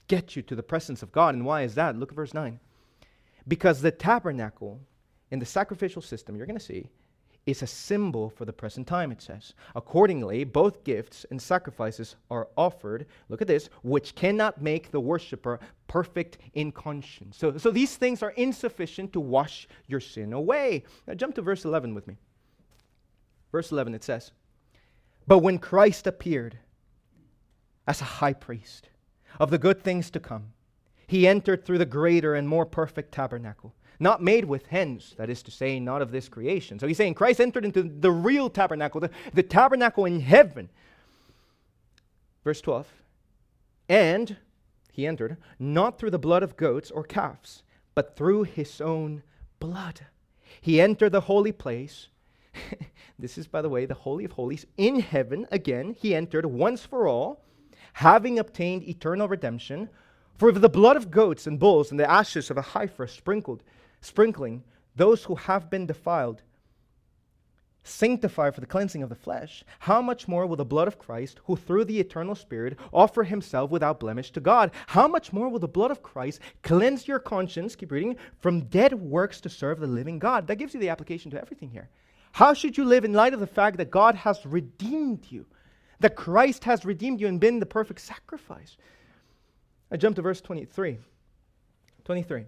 [SPEAKER 1] get you to the presence of God. And why is that? Look at verse nine. Because the tabernacle in the sacrificial system, you're going to see, is a symbol for the present time, it says. Accordingly, both gifts and sacrifices are offered, look at this, which cannot make the worshiper perfect in conscience. So, so these things are insufficient to wash your sin away. Now jump to verse eleven with me. Verse eleven, it says, but when Christ appeared as a high priest of the good things to come, he entered through the greater and more perfect tabernacle, not made with hands, that is to say, not of this creation. So he's saying Christ entered into the real tabernacle, the, the tabernacle in heaven. Verse twelve, and he entered not through the blood of goats or calves, but through his own blood. He entered the holy place. This is, by the way, the Holy of Holies in heaven. Again, he entered once for all, having obtained eternal redemption. For the blood of goats and bulls and the ashes of a heifer sprinkled, sprinkling those who have been defiled, sanctify for the cleansing of the flesh, how much more will the blood of Christ, who through the eternal Spirit offer himself without blemish to God, how much more will the blood of Christ cleanse your conscience, keep reading, from dead works to serve the living God? That gives you the application to everything here. How should you live in light of the fact that God has redeemed you, that Christ has redeemed you and been the perfect sacrifice? I jump to verse twenty-three. twenty-three.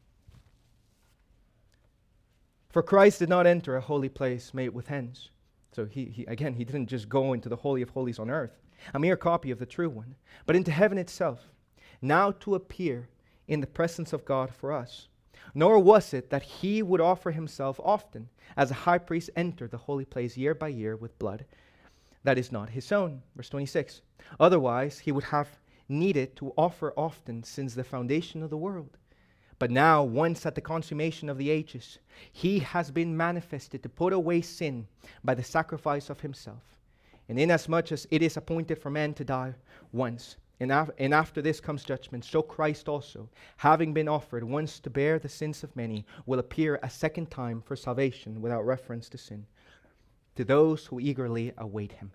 [SPEAKER 1] For Christ did not enter a holy place made with hands. So he, he again, he didn't just go into the Holy of Holies on earth, a mere copy of the true one, but into heaven itself, now to appear in the presence of God for us. Nor was it that he would offer himself often, as a high priest entered the holy place year by year with blood that is not his own. Verse twenty-six. Otherwise, he would have needed to offer often since the foundation of the world. But now, once at the consummation of the ages, he has been manifested to put away sin by the sacrifice of himself. And inasmuch as it is appointed for man to die once, and, af- and after this comes judgment, so Christ also, having been offered once to bear the sins of many, will appear a second time for salvation without reference to sin, to those who eagerly await him.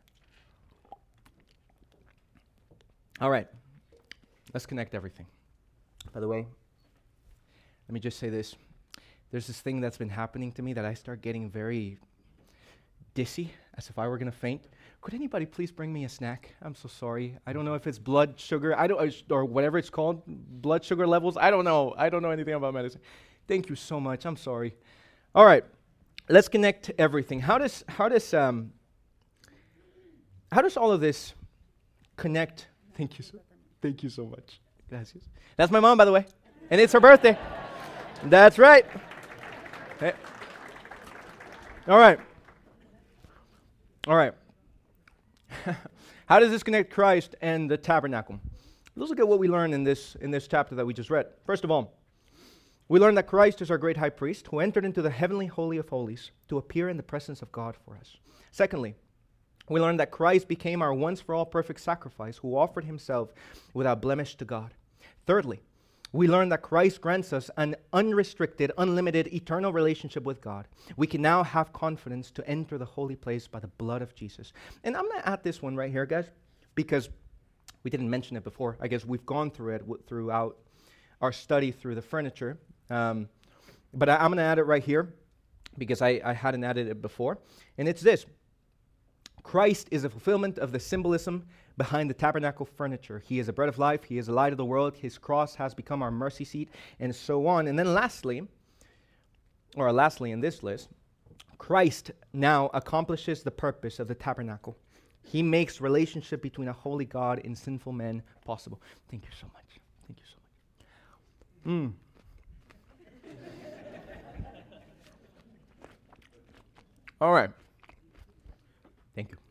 [SPEAKER 1] All right, let's connect everything. By the way, let me just say this. There's this thing that's been happening to me that I start getting very dizzy, as if I were going to faint. Could anybody please bring me a snack? I'm so sorry. I don't know if it's blood sugar, I don't, or whatever it's called, blood sugar levels. I don't know. I don't know anything about medicine. Thank you so much. I'm sorry. All right, let's connect everything. How does how does um how does all of this connect? Thank you so. Thank you so much. Gracias. That's my mom, by the way, and it's her birthday. That's right. Hey. All right. All right. How does this connect Christ and the tabernacle? Let's look at what we learn in this in this chapter that we just read. First of all, we learn that Christ is our great high priest who entered into the heavenly holy of holies to appear in the presence of God for us. Secondly, we learn that Christ became our once-for-all perfect sacrifice who offered himself without blemish to God. Thirdly, we learn that Christ grants us an unrestricted, unlimited, eternal relationship with God. We can now have confidence to enter the holy place by the blood of Jesus. And I'm going to add this one right here, guys, because we didn't mention it before. I guess we've gone through it w- throughout our study through the furniture. Um, but I, I'm going to add it right here because I, I hadn't added it before. And it's this. Christ is a fulfillment of the symbolism behind the tabernacle furniture. He is the bread of life. He is the light of the world. His cross has become our mercy seat, and so on. And then lastly, or lastly in this list, Christ now accomplishes the purpose of the tabernacle. He makes relationship between a holy God and sinful men possible. Thank you so much. Thank you so much. Mm. All right. Thank you.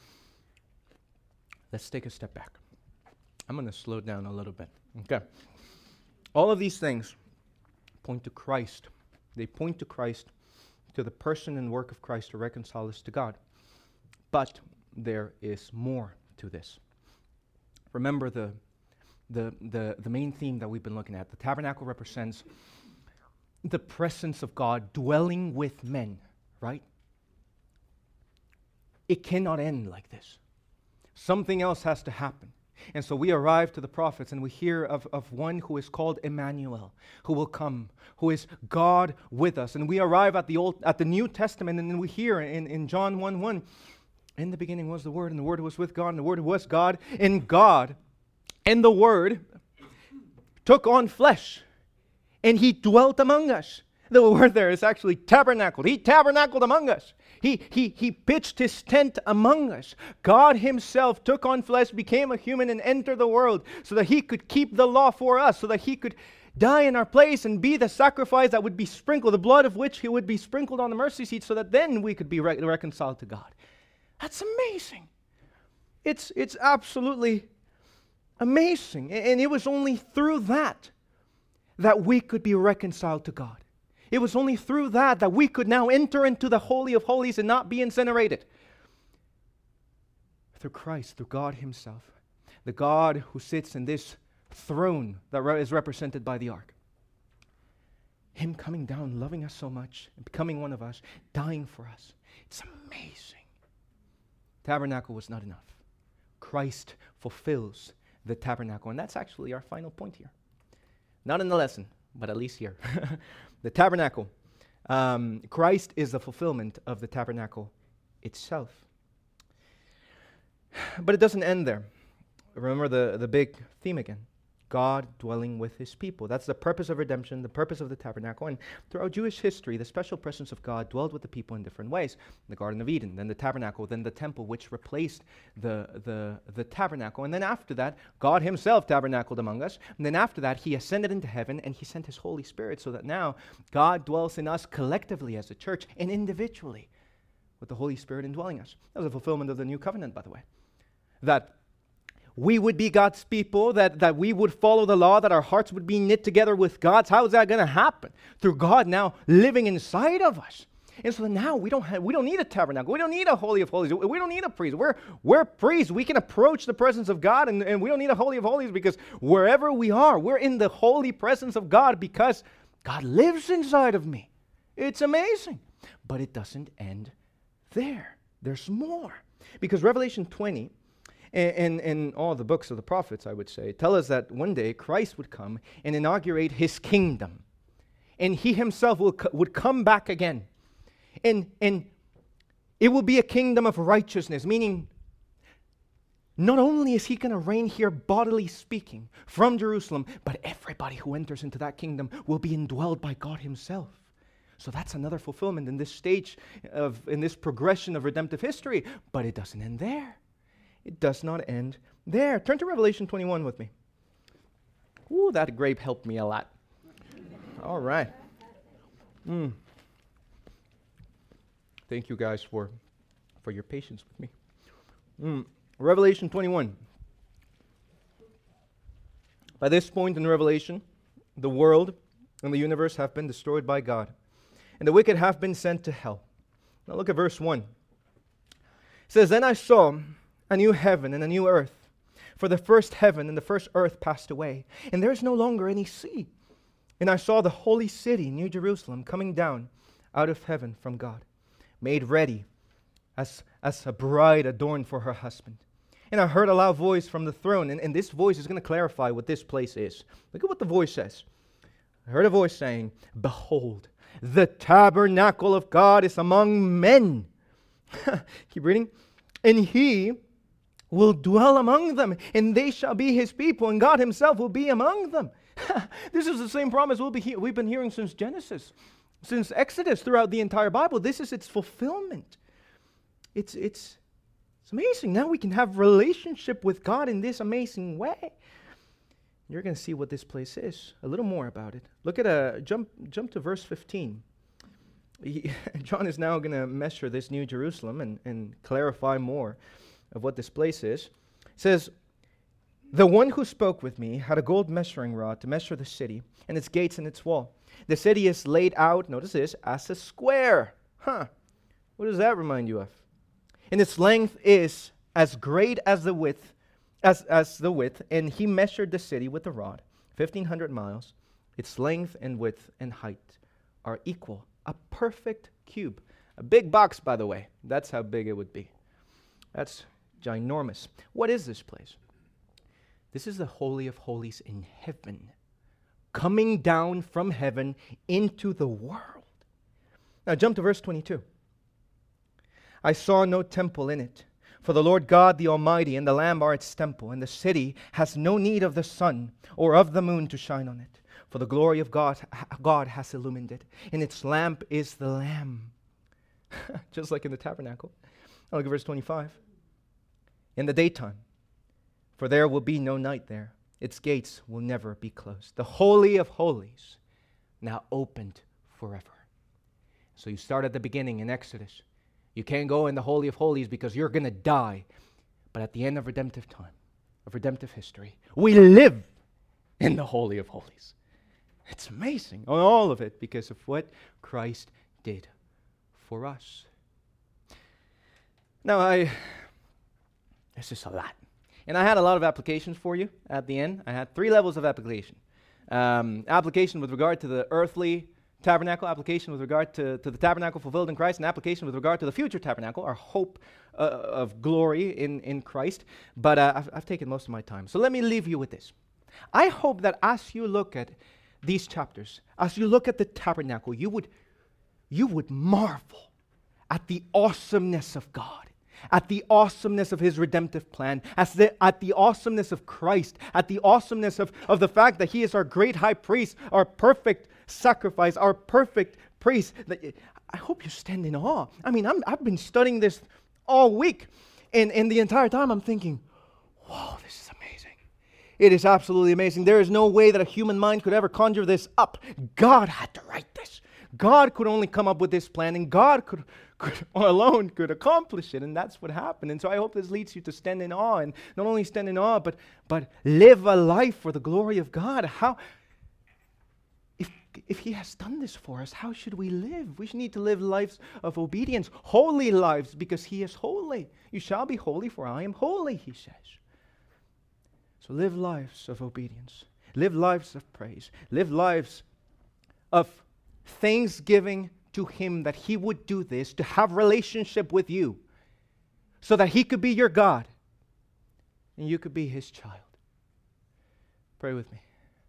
[SPEAKER 1] Let's take a step back. I'm going to slow down a little bit. Okay. All of these things point to Christ. They point to Christ, to the person and work of Christ to reconcile us to God. But there is more to this. Remember the, the, the, the main theme that we've been looking at. The tabernacle represents the presence of God dwelling with men, right? It cannot end like this. Something else has to happen. And so we arrive to the prophets and we hear of, of one who is called Emmanuel, who will come, who is God with us. And we arrive at the Old, at the New Testament, and then we hear in, in John one one, in the beginning was the Word, and the Word was with God, and the Word was God. And God, and the Word, took on flesh, and He dwelt among us. The word there is actually tabernacled. He tabernacled among us. He, he, he pitched His tent among us. God Himself took on flesh, became a human, and entered the world so that He could keep the law for us, so that He could die in our place and be the sacrifice that would be sprinkled, the blood of which He would be sprinkled on the mercy seat, so that then we could be re- reconciled to God. That's amazing. It's, it's absolutely amazing. And it was only through that that we could be reconciled to God. It was only through that that we could now enter into the Holy of Holies and not be incinerated. Through Christ, through God Himself. The God who sits in this throne that is represented by the ark. Him coming down, loving us so much, and becoming one of us, dying for us. It's amazing. Tabernacle was not enough. Christ fulfills the tabernacle. And that's actually our final point here. Not in the lesson, but at least here. The tabernacle. Um, Christ is the fulfillment of the tabernacle itself. But it doesn't end there. Remember the, the big theme again. God dwelling with His people. That's the purpose of redemption, the purpose of the tabernacle. And throughout Jewish history, the special presence of God dwelled with the people in different ways. The Garden of Eden, then the tabernacle, then the temple, which replaced the, the, the tabernacle. And then after that, God Himself tabernacled among us. And then after that, He ascended into heaven and He sent His Holy Spirit, so that now God dwells in us collectively as a church and individually with the Holy Spirit indwelling us. That was a fulfillment of the new covenant, by the way. That we would be God's people, that, that we would follow the law, that our hearts would be knit together with God's. How is that going to happen? Through God now living inside of us. And so now we don't have, we don't need a tabernacle. We don't need a Holy of Holies. We don't need a priest. We're, we're priests. We can approach the presence of God, and, and we don't need a Holy of Holies, because wherever we are, we're in the holy presence of God because God lives inside of me. It's amazing. But it doesn't end there. There's more. Because Revelation twenty, And, and all the books of the prophets, I would say, tell us that one day Christ would come and inaugurate His kingdom. And He Himself will, would come back again. And, and it will be a kingdom of righteousness, meaning not only is He going to reign here, bodily speaking, from Jerusalem, but everybody who enters into that kingdom will be indwelled by God Himself. So that's another fulfillment in this stage of, in this progression of redemptive history. But it doesn't end there. It does not end there. Turn to Revelation twenty-one with me. Ooh, that grape helped me a lot. All right. Mm. Thank you guys for, for your patience with me. Mm. Revelation twenty-one. By this point in Revelation, the world and the universe have been destroyed by God, and the wicked have been sent to hell. Now look at verse one. It says, "Then I saw a new heaven and a new earth, for the first heaven and the first earth passed away, and there is no longer any sea. And I saw the holy city, New Jerusalem, coming down out of heaven from God, made ready as, as a bride adorned for her husband. And I heard a loud voice from the throne," and, and this voice is going to clarify what this place is. Look at what the voice says. I heard a voice saying, "Behold, the tabernacle of God is among men." Keep reading. "And He will dwell among them, and they shall be His people, and God Himself will be among them." This is the same promise we'll be he- we've been hearing since Genesis, since Exodus, throughout the entire Bible. This is its fulfillment. It's, it's, it's amazing. Now we can have relationship with God in this amazing way. You're going to see what this place is, a little more about it. Look at a, jump, jump to verse fifteen. He, John is now going to measure this New Jerusalem and, and clarify more of what this place is. It says, "The one who spoke with me had a gold measuring rod to measure the city and its gates and its wall. The city is laid out," notice this, "as a square." Huh. What does that remind you of? "And its length is as great as the width, as, as the width, and he measured the city with a rod, fifteen hundred miles. Its length and width and height are equal." A perfect cube. A big box, by the way. That's how big it would be. That's ginormous. What is this place? This is the Holy of Holies in heaven, coming down from heaven into the world. Now jump to verse twenty-two. I saw no temple in it, for the Lord God the Almighty and the Lamb are its temple, and the city has no need of the sun or of the moon to shine on it. For the glory of God, God has illumined it, and its lamp is the Lamb. Just like in the tabernacle. Now look at verse twenty-five. In the daytime, for there will be no night there. Its gates will never be closed. The Holy of Holies, now opened forever. So you start at the beginning in Exodus. You can't go in the Holy of Holies because you're going to die. But at the end of redemptive time, of redemptive history, we live in the Holy of Holies. It's amazing, all of it, because of what Christ did for us. Now, I, this is a lot. And I had a lot of applications for you at the end. I had three levels of application. Um, application with regard to the earthly tabernacle, application with regard to, to the tabernacle fulfilled in Christ, and application with regard to the future tabernacle, our hope uh, of glory in, in Christ. But uh, I've, I've taken most of my time. So let me leave you with this. I hope that as you look at these chapters, as you look at the tabernacle, you would, you would marvel at the awesomeness of God, at the awesomeness of His redemptive plan, as the, at the awesomeness of Christ, at the awesomeness of, of the fact that He is our great high priest, our perfect sacrifice, our perfect priest. I hope you stand in awe. I mean, I'm, I've been studying this all week, and, and the entire time I'm thinking, whoa, this is amazing. It is absolutely amazing. There is no way that a human mind could ever conjure this up. God had to write this. God could only come up with this plan, and God could, could alone could accomplish it, and that's what happened. And so I hope this leads you to stand in awe, and not only stand in awe, but but live a life for the glory of God. How, if if He has done this for us, how should we live? We need to live lives of obedience, holy lives, because He is holy. You shall be holy, for I am holy, He says. So live lives of obedience, live lives of praise, live lives of thanksgiving to Him that He would do this, to have relationship with you, so that He could be your God and you could be His child. Pray with me.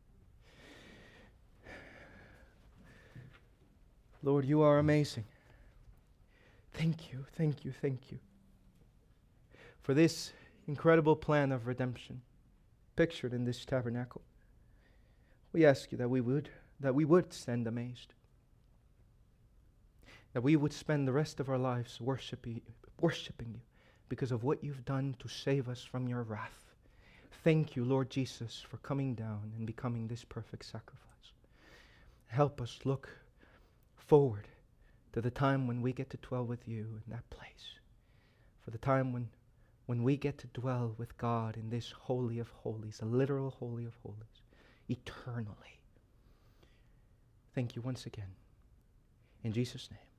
[SPEAKER 1] Lord, You are amazing. Thank You, thank You, thank You for this incredible plan of redemption pictured in this tabernacle. We ask You that we would, that we would stand amazed, that we would spend the rest of our lives worshiping, worshiping You because of what You've done to save us from Your wrath. Thank You, Lord Jesus, for coming down and becoming this perfect sacrifice. Help us look forward to the time when we get to dwell with You in that place, for the time when, when we get to dwell with God in this Holy of Holies, a literal Holy of Holies, eternally. Thank You once again. In Jesus' name.